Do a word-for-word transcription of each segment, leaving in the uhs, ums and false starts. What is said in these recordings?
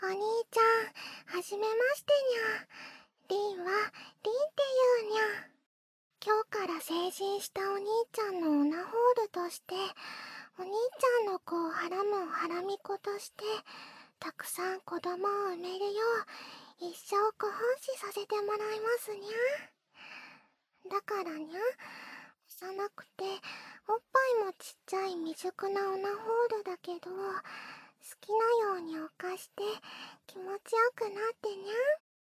お兄ちゃん、はじめましてにゃ。りんはりんって言うにゃ。今日から成人したお兄ちゃんのオナホールとして、お兄ちゃんの子をはらむおはらみ子として、たくさん子供を産めるよう、一生ご奉仕させてもらいますにゃ。だからにゃ、幼くて、おっぱいもちっちゃい未熟なオナホールだけど、好きなようにおかして気持ちよくなってにゃ。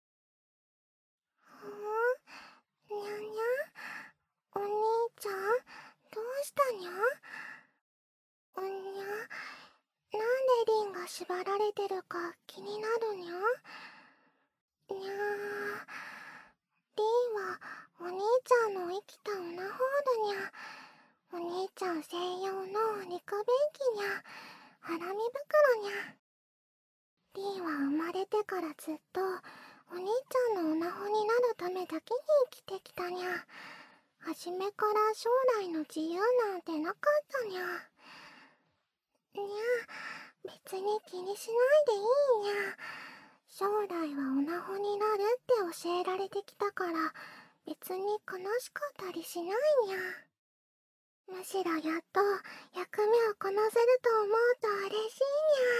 ふん、にゃにゃ。お兄ちゃん、どうしたにゃ。おにゃ、なんでリンが縛られてるか気になるにゃ。にゃー、リンはお兄ちゃんの生きたオナホールにゃ。お兄ちゃん専用の肉便器にゃ。はらみ袋にゃ。リンは生まれてからずっとお兄ちゃんのオナホになるためだけに生きてきたにゃ。はじめから将来の自由なんてなかったにゃ。にゃ、別に気にしないでいいにゃ。将来はオナホになるって教えられてきたから別に悲しかったりしないにゃ。むしろやっと役目をこなせると思うと嬉しい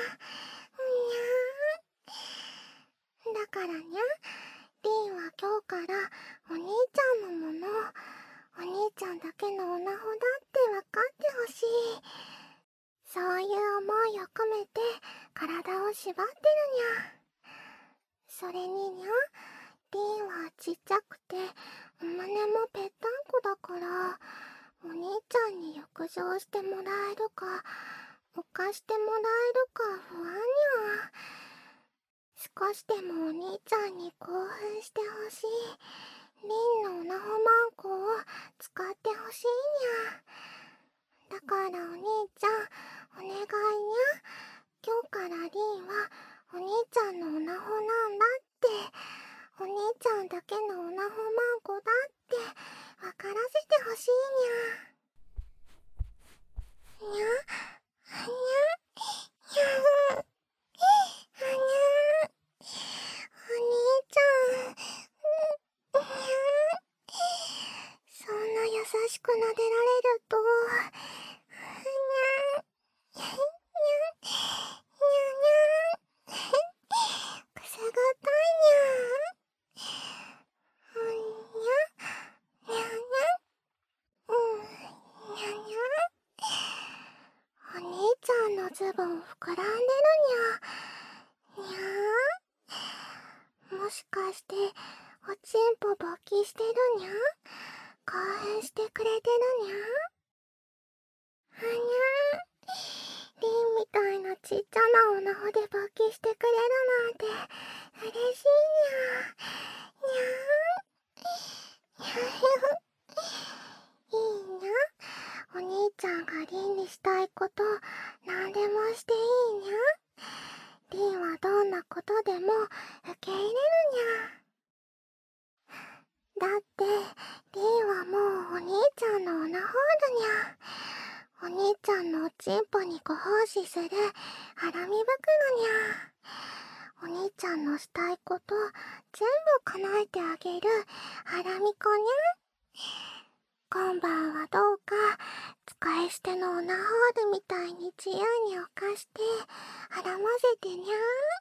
にゃ。にゃー。だからにゃ、リンは今日からお兄ちゃんのもの、お兄ちゃんだけのオナホだって分かってほしい。そういう思いを込めて体を縛ってるにゃ。それににゃ、リンはちっちゃくてお胸もぺったんこだから、お兄ちゃんに浴場してもらえるか浮かしてもらえるか不安にゃ。少しでもお兄ちゃんに興奮してほしい。リンのオナホマンコを使ってほしいにゃ。だからお兄ちゃん、お願いにゃ。今日からリンはお兄ちゃんのオナホなんだって、お兄ちゃんだけのオナホマンコだって分からせてほしいにゃ。にゃ、にゃ、にゃ、にゃ、にゃ。お兄ちゃん、にゃ。そんな優しく撫でられると、にゃ、にゃ、にゃ、にゃ、にゃ。くすぐったいにゃ。おにゃ、にゃにゃ。うん、にゃにゃ。お兄ちゃんのズボン膨らんでるにゃ。にゃー。もしかしておちんぽ勃起してるにゃ。興奮してくれてるにゃ。はにゃー。リンみたいなちっちゃなオナホで勃起してくれるなんて嬉しいにゃ。にゃー。にゃひゅ。いいにゃ。お兄ちゃんがリンにしたいことなんでもしていいにゃ。リンはどんなことでも受け入れるにゃ。だってリンはもうお兄ちゃんのオナホールにゃ。お兄ちゃんのおちんぽにご奉仕するはらみ袋にゃ。お兄ちゃんのしたいこと全部叶えてあげるはらみ子にゃ。今晩はどうか使い捨てのオナホールみたいに自由におかしてはらませてにゃ。